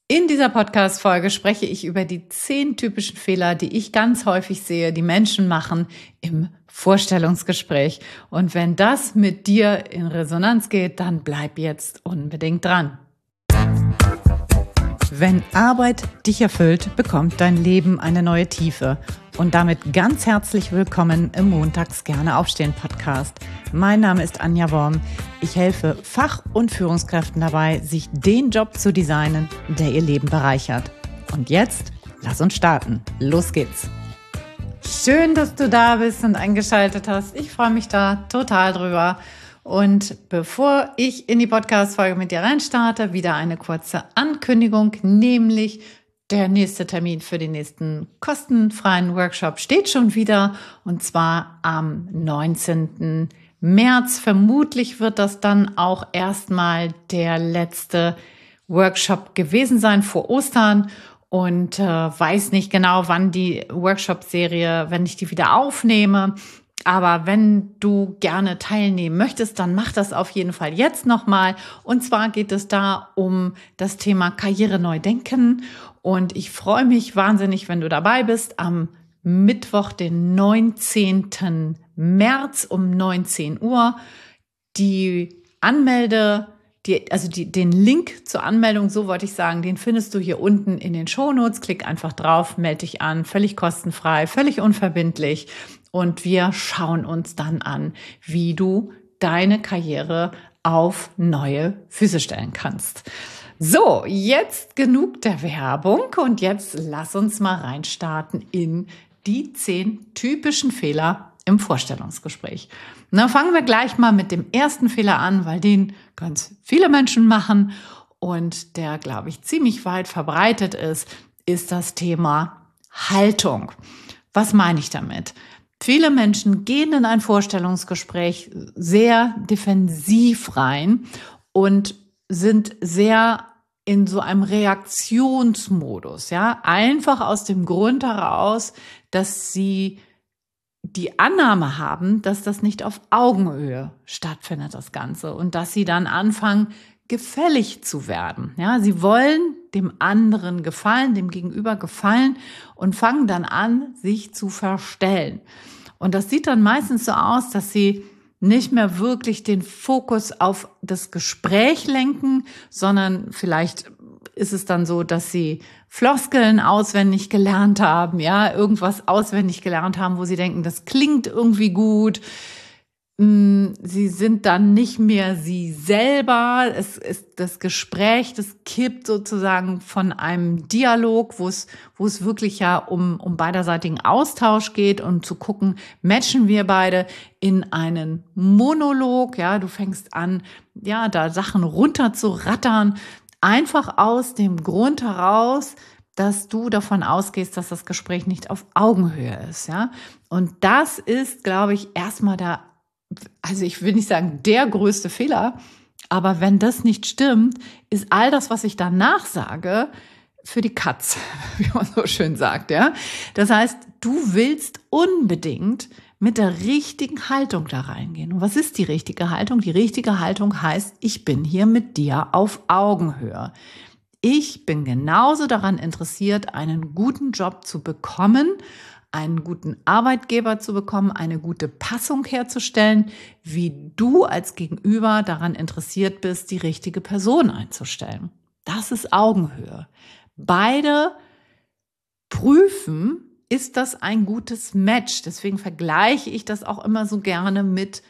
In dieser Podcast-Folge spreche ich über die 10 typischen Fehler, die ich ganz häufig sehe, die Menschen machen im Vorstellungsgespräch. Und wenn das mit dir in Resonanz geht, dann bleib jetzt unbedingt dran. Wenn Arbeit dich erfüllt, bekommt dein Leben eine neue Tiefe. Und damit ganz herzlich willkommen im Montags gerne aufstehen Podcast. Mein Name ist Anja Worm. Ich helfe Fach- und Führungskräften dabei, sich den Job zu designen, der ihr Leben bereichert. Und jetzt, lass uns starten. Los geht's. Schön, dass du da bist und eingeschaltet hast. Ich freue mich da total drüber. Und bevor ich in die Podcast-Folge mit dir reinstarte, wieder eine kurze Ankündigung, nämlich der nächste Termin für den nächsten kostenfreien Workshop steht schon wieder, und zwar am 19. März. Vermutlich wird das dann auch erstmal der letzte Workshop gewesen sein vor Ostern. Und weiß nicht genau, wann die Workshop-Serie, wenn ich die wieder aufnehme. Aber wenn du gerne teilnehmen möchtest, dann mach das auf jeden Fall jetzt nochmal. Und zwar geht es da um das Thema Karriere neu denken. Und ich freue mich wahnsinnig, wenn du dabei bist, am Mittwoch, den 19. März um 19 Uhr. Den Link zur Anmeldung, so wollte ich sagen, den findest du hier unten in den Shownotes. Klick einfach drauf, melde dich an, völlig kostenfrei, völlig unverbindlich. Und wir schauen uns dann an, wie du deine Karriere auf neue Füße stellen kannst. So, jetzt genug der Werbung und jetzt lass uns mal reinstarten in die 10 typischen Fehler im Vorstellungsgespräch. Na, fangen wir gleich mal mit dem ersten Fehler an, weil den ganz viele Menschen machen und der, glaube ich, ziemlich weit verbreitet ist das Thema Haltung. Was meine ich damit? Viele Menschen gehen in ein Vorstellungsgespräch sehr defensiv rein und sind sehr in so einem Reaktionsmodus, ja, einfach aus dem Grund heraus, dass sie die Annahme haben, dass das nicht auf Augenhöhe stattfindet, das Ganze, und dass sie dann anfangen, gefällig zu werden. Ja, sie wollen dem anderen gefallen, dem Gegenüber gefallen und fangen dann an, sich zu verstellen. Und das sieht dann meistens so aus, dass sie nicht mehr wirklich den Fokus auf das Gespräch lenken, sondern vielleicht ist es dann so, dass sie Floskeln auswendig gelernt haben, ja, irgendwas auswendig gelernt haben, wo sie denken, das klingt irgendwie gut. Sie sind dann nicht mehr sie selber. Es ist das Gespräch, das kippt sozusagen von einem Dialog, wo es wirklich ja um beiderseitigen Austausch geht und zu gucken, matchen wir beide, in einen Monolog. Ja, du fängst an, ja, da Sachen runter zu rattern, einfach aus dem Grund heraus, dass du davon ausgehst, dass das Gespräch nicht auf Augenhöhe ist. Ja, und das ist, glaube ich, erstmal also ich will nicht sagen der größte Fehler, aber wenn das nicht stimmt, ist all das, was ich danach sage, für die Katz, wie man so schön sagt, ja. Das heißt, du willst unbedingt mit der richtigen Haltung da reingehen. Und was ist die richtige Haltung? Die richtige Haltung heißt, ich bin hier mit dir auf Augenhöhe. Ich bin genauso daran interessiert, einen guten Job zu bekommen, einen guten Arbeitgeber zu bekommen, eine gute Passung herzustellen, wie du als Gegenüber daran interessiert bist, die richtige Person einzustellen. Das ist Augenhöhe. Beide prüfen, ist das ein gutes Match? Deswegen vergleiche ich das auch immer so gerne mit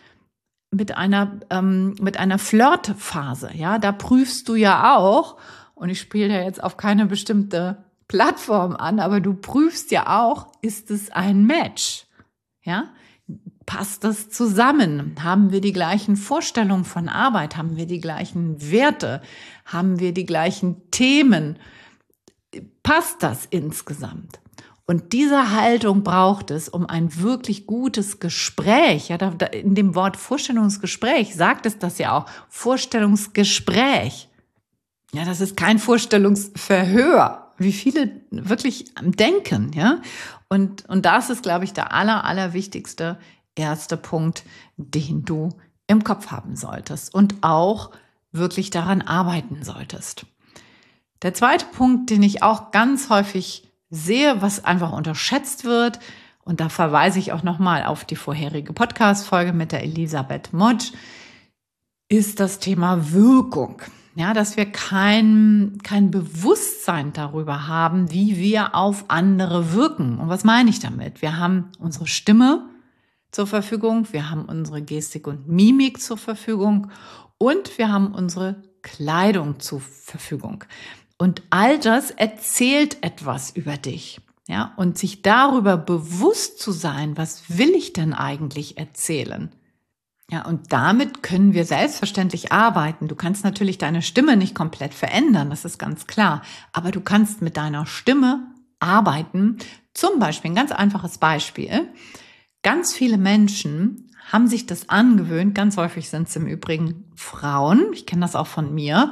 einer Flirtphase. Ja, da prüfst du ja auch, und ich spiele ja jetzt auf keine bestimmte Plattform an, aber du prüfst ja auch, ist es ein Match? Ja? Passt das zusammen? Haben wir die gleichen Vorstellungen von Arbeit? Haben wir die gleichen Werte? Haben wir die gleichen Themen? Passt das insgesamt? Und diese Haltung braucht es, um ein wirklich gutes Gespräch, ja, in dem Wort Vorstellungsgespräch sagt es das ja auch, Vorstellungsgespräch. Ja, das ist kein Vorstellungsverhör, wie viele wirklich denken, ja. Und das ist, glaube ich, der allerwichtigste erste Punkt, den du im Kopf haben solltest und auch wirklich daran arbeiten solltest. Der zweite Punkt, den ich auch ganz häufig sehe, was einfach unterschätzt wird, und da verweise ich auch nochmal auf die vorherige Podcast-Folge mit der Elisabeth Motsch, ist das Thema Wirkung. Ja, dass wir kein Bewusstsein darüber haben, wie wir auf andere wirken. Und was meine ich damit? Wir haben unsere Stimme zur Verfügung, wir haben unsere Gestik und Mimik zur Verfügung und wir haben unsere Kleidung zur Verfügung. Und all das erzählt etwas über dich. Ja, und sich darüber bewusst zu sein, was will ich denn eigentlich erzählen? Ja, und damit können wir selbstverständlich arbeiten. Du kannst natürlich deine Stimme nicht komplett verändern, das ist ganz klar. Aber du kannst mit deiner Stimme arbeiten. Zum Beispiel, ein ganz einfaches Beispiel. Ganz viele Menschen haben sich das angewöhnt, ganz häufig sind es im Übrigen Frauen, ich kenne das auch von mir,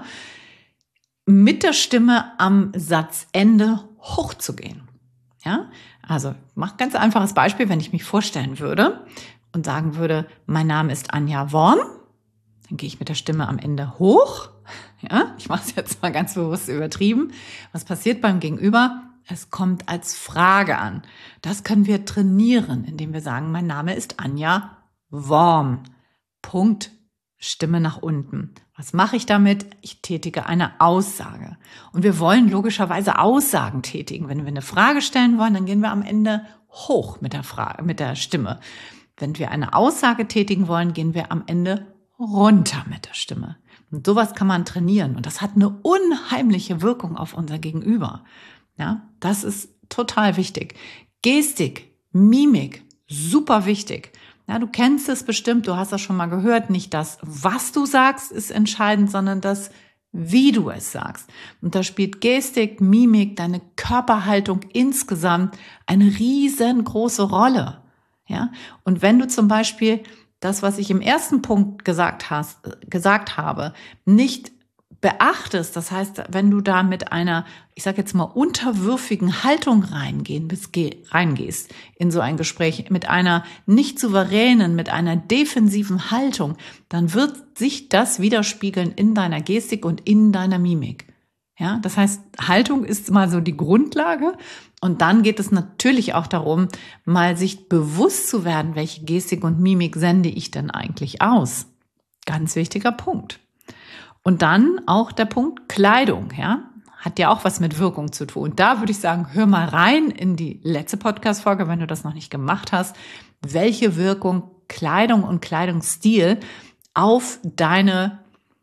mit der Stimme am Satzende hochzugehen. Ja, also mach ganz einfaches Beispiel, wenn ich mich vorstellen würde und sagen würde, mein Name ist Anja Worm, dann gehe ich mit der Stimme am Ende hoch. Ja, ich mache es jetzt mal ganz bewusst übertrieben. Was passiert beim Gegenüber? Es kommt als Frage an. Das können wir trainieren, indem wir sagen, mein Name ist Anja Worm. Punkt. Stimme nach unten. Was mache ich damit? Ich tätige eine Aussage. Und wir wollen logischerweise Aussagen tätigen. Wenn wir eine Frage stellen wollen, dann gehen wir am Ende hoch mit der Stimme. Wenn wir eine Aussage tätigen wollen, gehen wir am Ende runter mit der Stimme. Und sowas kann man trainieren. Und das hat eine unheimliche Wirkung auf unser Gegenüber. Ja, das ist total wichtig. Gestik, Mimik, super wichtig. Ja, du kennst es bestimmt, du hast das schon mal gehört, nicht das, was du sagst, ist entscheidend, sondern das, wie du es sagst. Und da spielt Gestik, Mimik, deine Körperhaltung insgesamt eine riesengroße Rolle. Ja, und wenn du zum Beispiel das, was ich im ersten Punkt gesagt habe, nicht beachtest, das heißt, wenn du da mit einer, ich sage jetzt mal, unterwürfigen Haltung reingehst in so ein Gespräch, mit einer nicht souveränen, mit einer defensiven Haltung, dann wird sich das widerspiegeln in deiner Gestik und in deiner Mimik. Ja, das heißt, Haltung ist mal so die Grundlage und dann geht es natürlich auch darum, mal sich bewusst zu werden, welche Gestik und Mimik sende ich denn eigentlich aus. Ganz wichtiger Punkt. Und dann auch der Punkt Kleidung, ja, hat ja auch was mit Wirkung zu tun. Da würde ich sagen, hör mal rein in die letzte Podcast-Folge, wenn du das noch nicht gemacht hast, welche Wirkung Kleidung und Kleidungsstil auf deine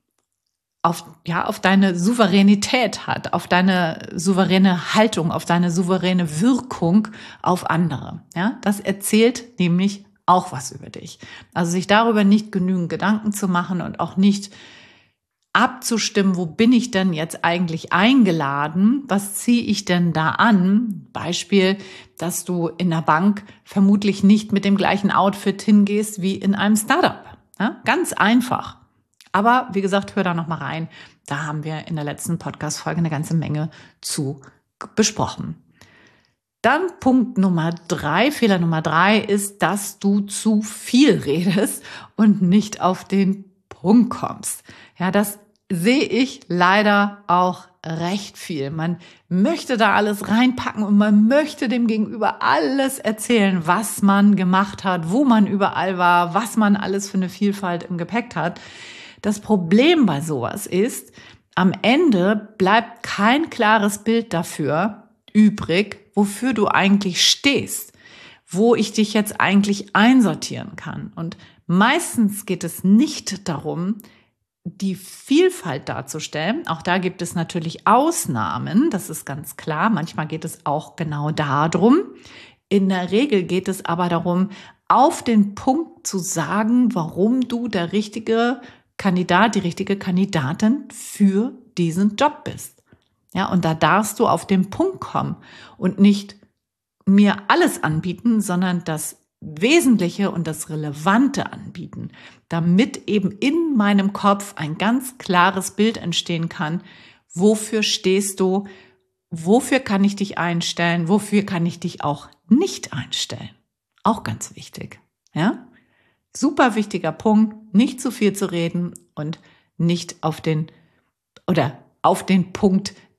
Souveränität hat, auf deine souveräne Haltung, auf deine souveräne Wirkung auf andere. Ja, das erzählt nämlich auch was über dich. Also sich darüber nicht genügend Gedanken zu machen und auch nicht abzustimmen, wo bin ich denn jetzt eigentlich eingeladen? Was ziehe ich denn da an? Beispiel, dass du in der Bank vermutlich nicht mit dem gleichen Outfit hingehst wie in einem Startup. Ja, ganz einfach. Aber wie gesagt, hör da noch mal rein. Da haben wir in der letzten Podcast-Folge eine ganze Menge zu besprochen. Dann Fehler Nummer 3 ist, dass du zu viel redest und nicht auf den Punkt kommst. Ja, das sehe ich leider auch recht viel. Man möchte da alles reinpacken und man möchte dem Gegenüber alles erzählen, was man gemacht hat, wo man überall war, was man alles für eine Vielfalt im Gepäck hat. Das Problem bei sowas ist, am Ende bleibt kein klares Bild dafür übrig, wofür du eigentlich stehst, wo ich dich jetzt eigentlich einsortieren kann. Und meistens geht es nicht darum, die Vielfalt darzustellen. Auch da gibt es natürlich Ausnahmen, das ist ganz klar. Manchmal geht es auch genau darum. In der Regel geht es aber darum, auf den Punkt zu sagen, warum du der richtige Kandidat, die richtige Kandidatin für diesen Job bist. Ja, und da darfst du auf den Punkt kommen und nicht mir alles anbieten, sondern das Wesentliche und das Relevante anbieten, damit eben in meinem Kopf ein ganz klares Bild entstehen kann, wofür stehst du, wofür kann ich dich einstellen, wofür kann ich dich auch nicht einstellen. Auch ganz wichtig, ja? Super wichtiger Punkt, nicht zu viel zu reden und nicht auf den Punkt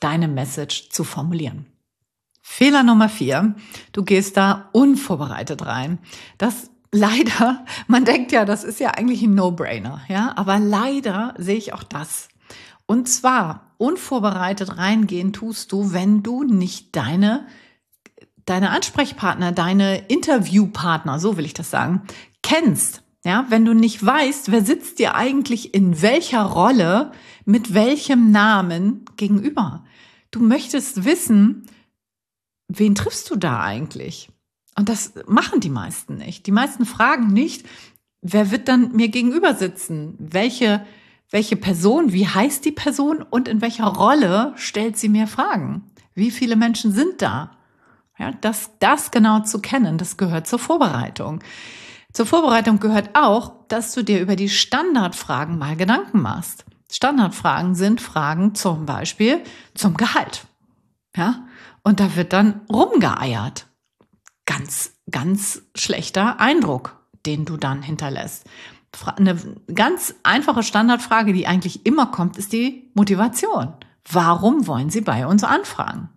deine Message zu formulieren. Fehler Nummer 4, du gehst da unvorbereitet rein. Das leider, man denkt ja, das ist ja eigentlich ein No-Brainer, ja, aber leider sehe ich auch das. Und zwar unvorbereitet reingehen tust du, wenn du nicht deine Ansprechpartner, deine Interviewpartner, so will ich das sagen, kennst. Ja, wenn du nicht weißt, wer sitzt dir eigentlich in welcher Rolle, mit welchem Namen gegenüber. Du möchtest wissen, wen triffst du da eigentlich? Und das machen die meisten nicht. Die meisten fragen nicht, wer wird dann mir gegenüber sitzen? Welche Person, wie heißt die Person und in welcher Rolle stellt sie mir Fragen? Wie viele Menschen sind da? Ja, das genau zu kennen, das gehört zur Vorbereitung. Zur Vorbereitung gehört auch, dass du dir über die Standardfragen mal Gedanken machst. Standardfragen sind Fragen zum Beispiel zum Gehalt. Ja, und da wird dann rumgeeiert. Ganz, ganz schlechter Eindruck, den du dann hinterlässt. Eine ganz einfache Standardfrage, die eigentlich immer kommt, ist die Motivation. Warum wollen Sie bei uns anfangen?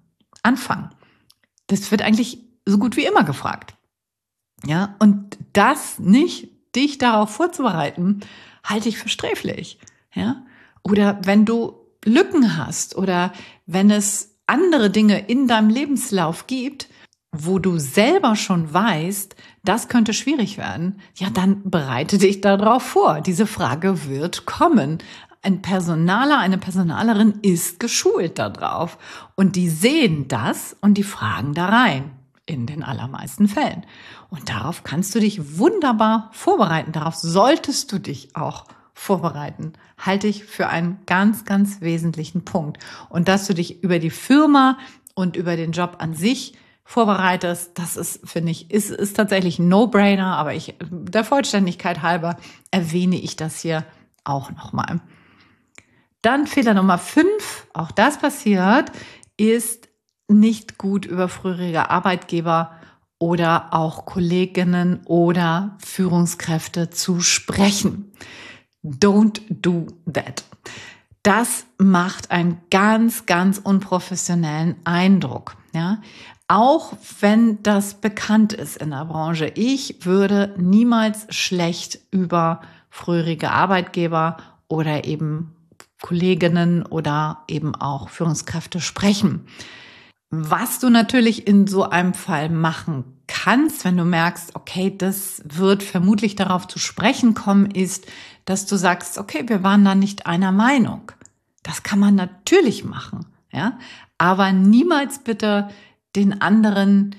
Das wird eigentlich so gut wie immer gefragt. Ja, und das nicht, dich darauf vorzubereiten, halte ich für sträflich. Ja, oder wenn du Lücken hast oder wenn es andere Dinge in deinem Lebenslauf gibt, wo du selber schon weißt, das könnte schwierig werden, ja, dann bereite dich darauf vor. Diese Frage wird kommen. Ein Personaler, eine Personalerin ist geschult darauf und die sehen das und die fragen da rein. In den allermeisten Fällen. Und darauf kannst du dich wunderbar vorbereiten. Darauf solltest du dich auch vorbereiten. Halte ich für einen ganz, ganz wesentlichen Punkt. Und dass du dich über die Firma und über den Job an sich vorbereitest, das ist, finde ich, ist tatsächlich ein No-Brainer. Aber der Vollständigkeit halber erwähne ich das hier auch nochmal. Dann Fehler Nummer 5, auch das passiert, ist nicht gut über frühere Arbeitgeber oder auch Kolleginnen oder Führungskräfte zu sprechen. Don't do that. Das macht einen ganz, ganz unprofessionellen Eindruck. Ja? Auch wenn das bekannt ist in der Branche. Ich würde niemals schlecht über frühere Arbeitgeber oder eben Kolleginnen oder eben auch Führungskräfte sprechen. Was du natürlich in so einem Fall machen kannst, wenn du merkst, okay, das wird vermutlich darauf zu sprechen kommen, ist, dass du sagst, okay, wir waren da nicht einer Meinung. Das kann man natürlich machen, ja, aber niemals bitte den anderen,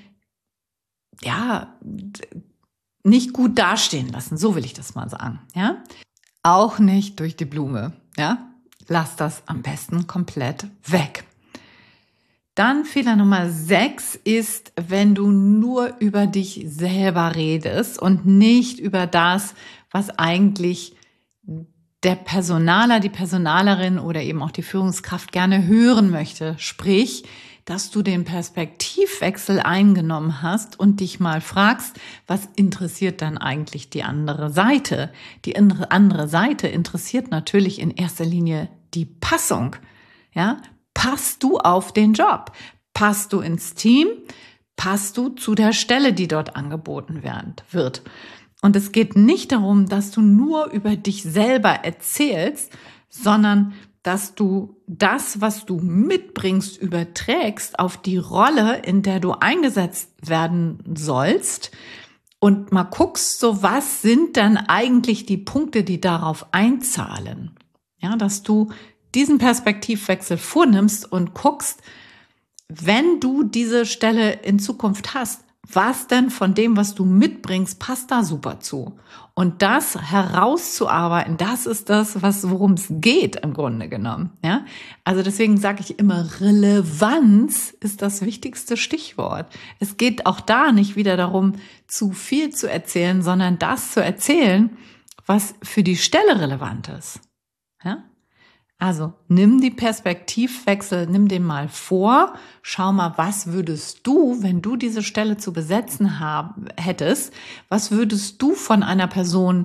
ja, nicht gut dastehen lassen. So will ich das mal sagen, ja. Auch nicht durch die Blume, ja. Lass das am besten komplett weg. Dann Fehler Nummer 6 ist, wenn du nur über dich selber redest und nicht über das, was eigentlich der Personaler, die Personalerin oder eben auch die Führungskraft gerne hören möchte. Sprich, dass du den Perspektivwechsel eingenommen hast und dich mal fragst, was interessiert dann eigentlich die andere Seite? Die andere Seite interessiert natürlich in erster Linie die Passung, ja? Passt du auf den Job? Passt du ins Team? Passt du zu der Stelle, die dort angeboten wird? Und es geht nicht darum, dass du nur über dich selber erzählst, sondern dass du das, was du mitbringst, überträgst auf die Rolle, in der du eingesetzt werden sollst und mal guckst, so was sind dann eigentlich die Punkte, die darauf einzahlen? Ja, dass du diesen Perspektivwechsel vornimmst und guckst, wenn du diese Stelle in Zukunft hast, was denn von dem, was du mitbringst, passt da super zu? Und das herauszuarbeiten, das ist das, worum es geht im Grunde genommen. Ja? Also deswegen sage ich immer, Relevanz ist das wichtigste Stichwort. Es geht auch da nicht wieder darum, zu viel zu erzählen, sondern das zu erzählen, was für die Stelle relevant ist. Ja? Also nimm die Perspektivwechsel, nimm den mal vor, schau mal, was würdest du, wenn du diese Stelle zu besetzen hättest, was würdest du von einer Person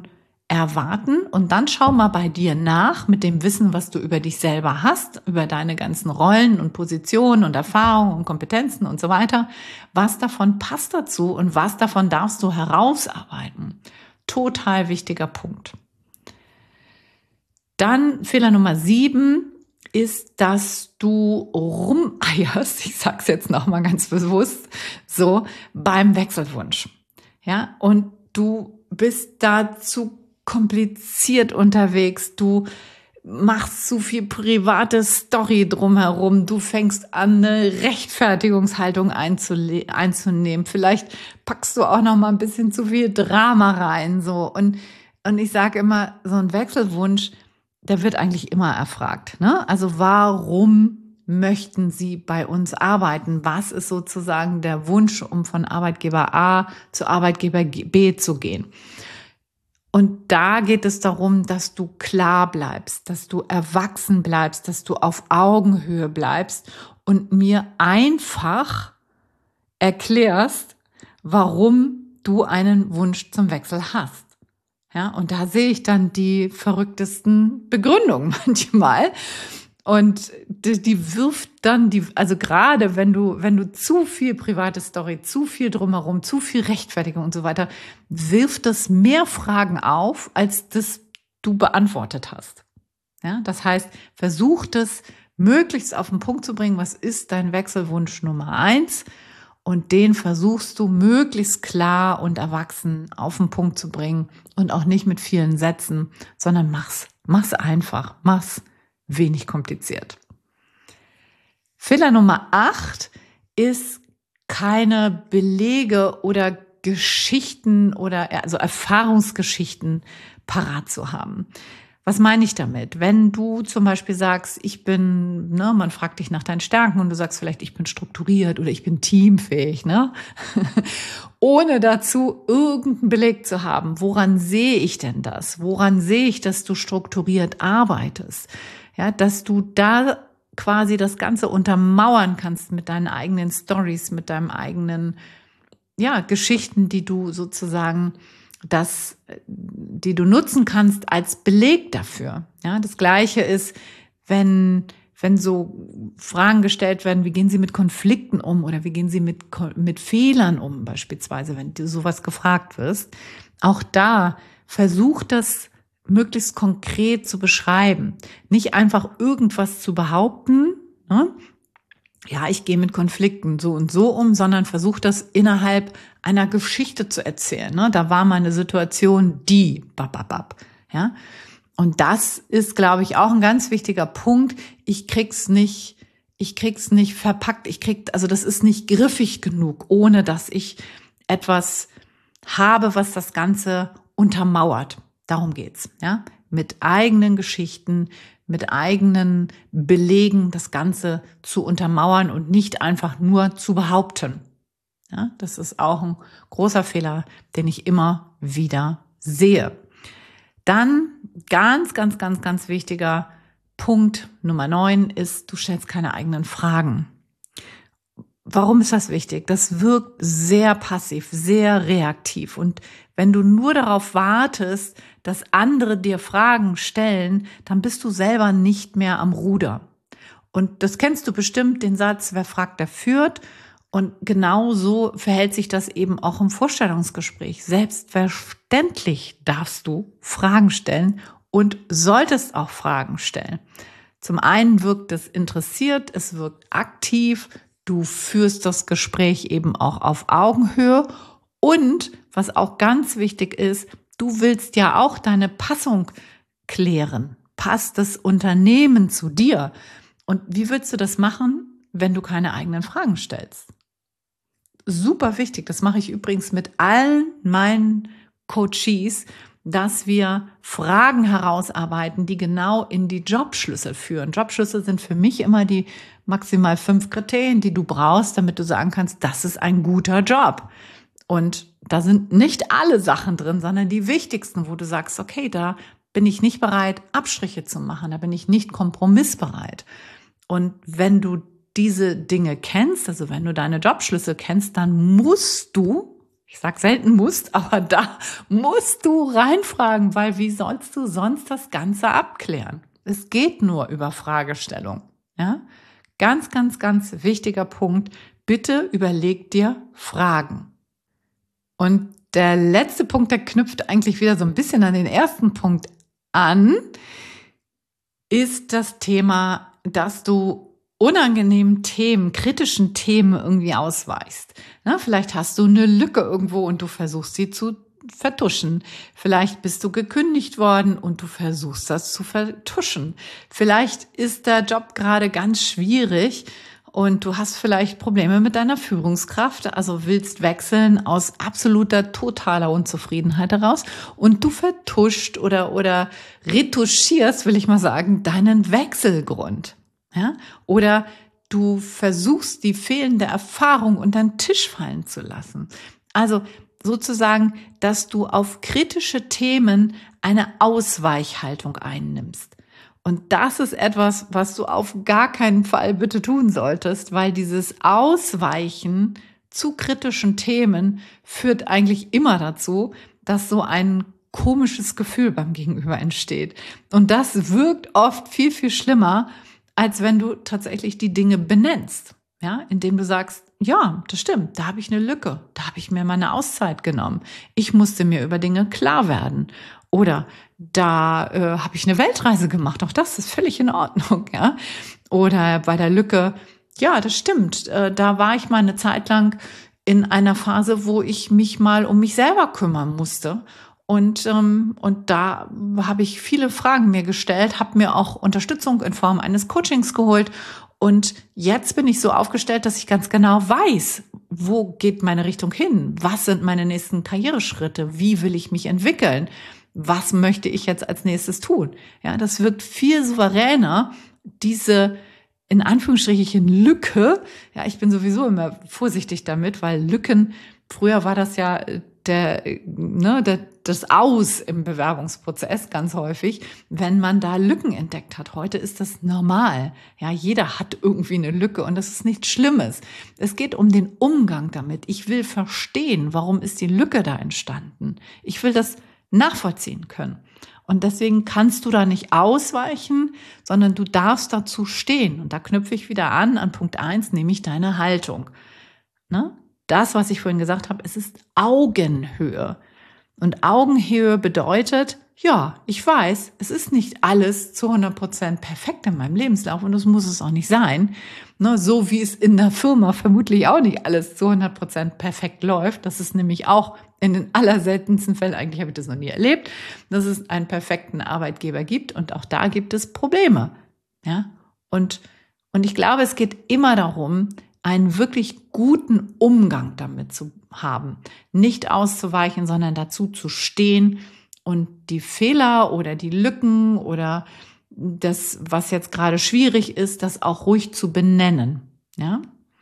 erwarten und dann schau mal bei dir nach mit dem Wissen, was du über dich selber hast, über deine ganzen Rollen und Positionen und Erfahrungen und Kompetenzen und so weiter. Was davon passt dazu und was davon darfst du herausarbeiten? Total wichtiger Punkt. Dann Fehler Nummer 7 ist, dass du rumeierst, ich sag's jetzt nochmal ganz bewusst, so beim Wechselwunsch. Ja, und du bist da zu kompliziert unterwegs, du machst zu viel private Story drumherum, du fängst an, eine Rechtfertigungshaltung einzunehmen. Vielleicht packst du auch noch mal ein bisschen zu viel Drama rein, so. Und ich sage immer, so ein Wechselwunsch, der wird eigentlich immer erfragt, ne? Also warum möchten Sie bei uns arbeiten? Was ist sozusagen der Wunsch, um von Arbeitgeber A zu Arbeitgeber B zu gehen? Und da geht es darum, dass du klar bleibst, dass du erwachsen bleibst, dass du auf Augenhöhe bleibst und mir einfach erklärst, warum du einen Wunsch zum Wechsel hast. Ja, und da sehe ich dann die verrücktesten Begründungen manchmal. Und die wirft dann also gerade wenn du zu viel private Story, zu viel drumherum, zu viel Rechtfertigung und so weiter, wirft das mehr Fragen auf, als das du beantwortet hast. Ja, das heißt, versuch das möglichst auf den Punkt zu bringen. Was ist dein Wechselwunsch Nummer 1? Und den versuchst du möglichst klar und erwachsen auf den Punkt zu bringen und auch nicht mit vielen Sätzen, sondern mach's einfach, mach's wenig kompliziert. Fehler Nummer 8 ist, keine Belege oder Geschichten oder also Erfahrungsgeschichten parat zu haben. Was meine ich damit? Wenn du zum Beispiel sagst, man fragt dich nach deinen Stärken und du sagst vielleicht, ich bin strukturiert oder ich bin teamfähig, ne? Ohne dazu irgendeinen Beleg zu haben. Woran sehe ich denn das? Woran sehe ich, dass du strukturiert arbeitest? Ja, dass du da quasi das Ganze untermauern kannst mit deinen eigenen Stories, mit deinem eigenen, Geschichten, die du sozusagen die du nutzen kannst als Beleg dafür. Ja, das Gleiche ist, wenn so Fragen gestellt werden, wie gehen Sie mit Konflikten um oder wie gehen Sie mit Fehlern um, beispielsweise, wenn du sowas gefragt wirst. Auch da versuch das möglichst konkret zu beschreiben. Nicht einfach irgendwas zu behaupten, ne? Ja, ich gehe mit Konflikten so und so um, sondern versuch das innerhalb einer Geschichte zu erzählen. Ne? Da war mal eine Situation, ja. Und das ist, glaube ich, auch ein ganz wichtiger Punkt. Ich krieg's nicht verpackt. Also das ist nicht griffig genug, ohne dass ich etwas habe, was das Ganze untermauert. Darum geht's, ja. Mit eigenen Geschichten, mit eigenen Belegen das Ganze zu untermauern und nicht einfach nur zu behaupten. Ja, das ist auch ein großer Fehler, den ich immer wieder sehe. Dann ganz, ganz, ganz, ganz wichtiger Punkt Nummer 9 ist, du stellst keine eigenen Fragen. Warum ist das wichtig? Das wirkt sehr passiv, sehr reaktiv. Und wenn du nur darauf wartest, dass andere dir Fragen stellen, dann bist du selber nicht mehr am Ruder. Und das kennst du bestimmt, den Satz, wer fragt, der führt. Und genau so verhält sich das eben auch im Vorstellungsgespräch. Selbstverständlich darfst du Fragen stellen und solltest auch Fragen stellen. Zum einen wirkt es interessiert, es wirkt aktiv, du führst das Gespräch eben auch auf Augenhöhe und, was auch ganz wichtig ist, du willst ja auch deine Passung klären. Passt das Unternehmen zu dir? Und wie würdest du das machen, wenn du keine eigenen Fragen stellst? Super wichtig, das mache ich übrigens mit allen meinen Coaches, dass wir Fragen herausarbeiten, die genau in die Jobschlüssel führen. Jobschlüssel sind für mich immer die maximal 5 Kriterien, die du brauchst, damit du sagen kannst, das ist ein guter Job. Und da sind nicht alle Sachen drin, sondern die wichtigsten, wo du sagst, okay, da bin ich nicht bereit, Abstriche zu machen, da bin ich nicht kompromissbereit. Und wenn du diese Dinge kennst, also wenn du deine Jobschlüssel kennst, dann musst du Ich sag selten musst, aber da musst du reinfragen, weil wie sollst du sonst das Ganze abklären? Es geht nur über Fragestellung. Ja? Ganz, ganz, ganz wichtiger Punkt. Bitte überleg dir Fragen. Und der letzte Punkt, der knüpft eigentlich wieder so ein bisschen an den ersten Punkt an, ist das Thema, dass du unangenehmen Themen, kritischen Themen irgendwie ausweichst. Na, vielleicht hast du eine Lücke irgendwo und du versuchst sie zu vertuschen. Vielleicht bist du gekündigt worden und du versuchst das zu vertuschen. Vielleicht ist der Job gerade ganz schwierig und du hast vielleicht Probleme mit deiner Führungskraft, also willst wechseln aus absoluter, totaler Unzufriedenheit heraus und du vertuscht oder retuschierst, will ich mal sagen, deinen Wechselgrund. Ja? Oder du versuchst, die fehlende Erfahrung unter den Tisch fallen zu lassen. Also sozusagen, dass du auf kritische Themen eine Ausweichhaltung einnimmst. Und das ist etwas, was du auf gar keinen Fall bitte tun solltest, weil dieses Ausweichen zu kritischen Themen führt eigentlich immer dazu, dass so ein komisches Gefühl beim Gegenüber entsteht. Und das wirkt oft viel, viel schlimmer, als wenn du tatsächlich die Dinge benennst, ja, indem du sagst, ja, das stimmt, da habe ich eine Lücke, da habe ich mir meine Auszeit genommen. Ich musste mir über Dinge klar werden. Oder da habe ich eine Weltreise gemacht, auch das ist völlig in Ordnung, ja. Oder bei der Lücke, ja, das stimmt, da war ich mal eine Zeit lang in einer Phase, wo ich mich mal um mich selber kümmern musste. Und da habe ich viele Fragen mir gestellt, habe mir auch Unterstützung in Form eines Coachings geholt. Und jetzt bin ich so aufgestellt, dass ich ganz genau weiß, wo geht meine Richtung hin? Was sind meine nächsten Karriereschritte? Wie will ich mich entwickeln? Was möchte ich jetzt als nächstes tun? Ja, das wirkt viel souveräner, diese in Anführungsstrichen Lücke. Ja, ich bin sowieso immer vorsichtig damit, weil Lücken, früher war das ja das Aus im Bewerbungsprozess ganz häufig, wenn man da Lücken entdeckt hat. Heute ist das normal. Ja, jeder hat irgendwie eine Lücke und das ist nichts Schlimmes. Es geht um den Umgang damit. Ich will verstehen, warum ist die Lücke da entstanden. Ich will das nachvollziehen können. Und deswegen kannst du da nicht ausweichen, sondern du darfst dazu stehen. Und da knüpfe ich wieder an Punkt 1, nämlich deine Haltung. Ne? Das, was ich vorhin gesagt habe, es ist Augenhöhe. Und Augenhöhe bedeutet, ja, ich weiß, es ist nicht alles zu 100% perfekt in meinem Lebenslauf und das muss es auch nicht sein. Ne, so wie es in der Firma vermutlich auch nicht alles zu 100% perfekt läuft. Das ist nämlich auch in den allerseltensten Fällen, eigentlich habe ich das noch nie erlebt, dass es einen perfekten Arbeitgeber gibt und auch da gibt es Probleme. Ja? Und ich glaube, es geht immer darum, einen wirklich guten Umgang damit zu haben. Nicht auszuweichen, sondern dazu zu stehen und die Fehler oder die Lücken oder das, was jetzt gerade schwierig ist, das auch ruhig zu benennen. Ja?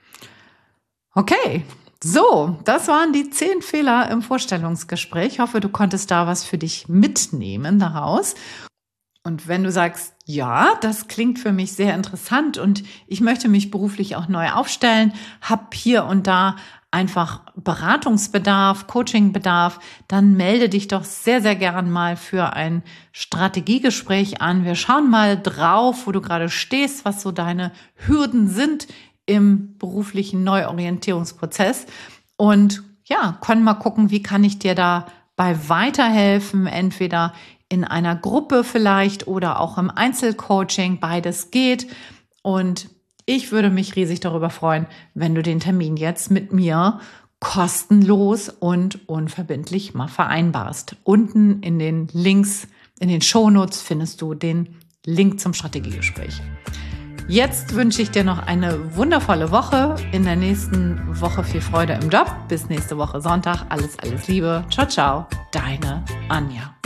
Okay, so, das waren die 10 Fehler im Vorstellungsgespräch. Ich hoffe, du konntest da was für dich mitnehmen daraus. Und wenn du sagst, ja, das klingt für mich sehr interessant und ich möchte mich beruflich auch neu aufstellen, habe hier und da einfach Beratungsbedarf, Coachingbedarf, dann melde dich doch sehr, sehr gern mal für ein Strategiegespräch an. Wir schauen mal drauf, wo du gerade stehst, was so deine Hürden sind im beruflichen Neuorientierungsprozess und ja, können mal gucken, wie kann ich dir dabei weiterhelfen, entweder in einer Gruppe vielleicht oder auch im Einzelcoaching, beides geht. Und ich würde mich riesig darüber freuen, wenn du den Termin jetzt mit mir kostenlos und unverbindlich mal vereinbarst. Unten in den Links, in den Shownotes findest du den Link zum Strategiegespräch. Jetzt wünsche ich dir noch eine wundervolle Woche. In der nächsten Woche viel Freude im Job. Bis nächste Woche Sonntag. Alles, alles Liebe. Ciao, ciao. Deine Anja.